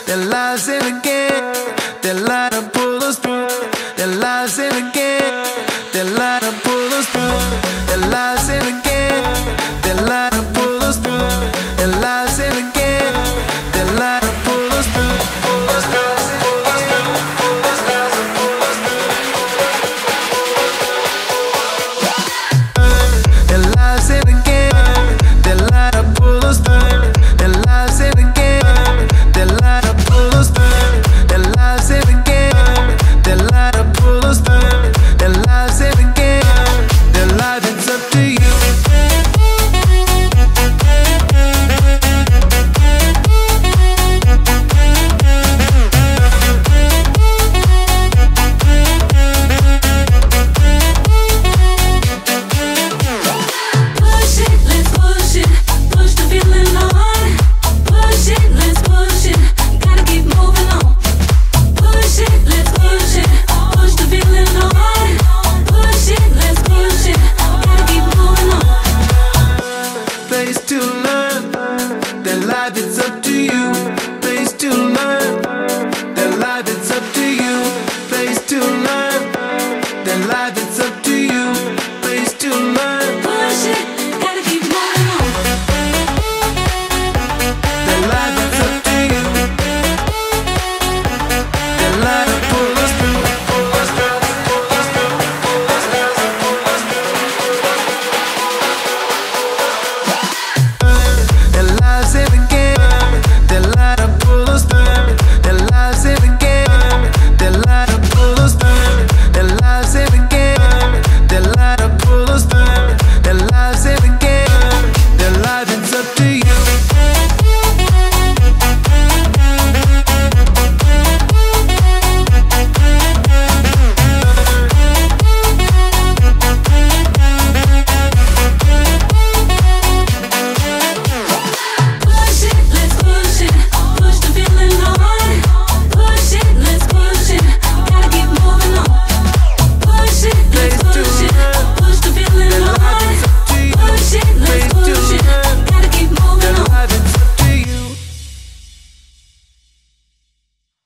their lives in a game. Their light to pull us through. Their lives in a game. Their light to pull us through. Their lives in a game. Their light to pull us through. Their lives in a game. Their light to pull us through. Pull us through. Pull us through. Pull us through. Pull us through. Their lives in a game. Their light to pull us through. Their lives in a game. Their light to pull us through. Their lives in a game. Their light to pull us through. Their lives in a game. Their life, it's up to you. Push it, let's push it. Push the feeling on. Push it, let's push it. Gotta keep moving on. Push it, let's push it. Push the feeling on. Push it, let's push it. Gotta keep moving on. Place to learn. Their life, it's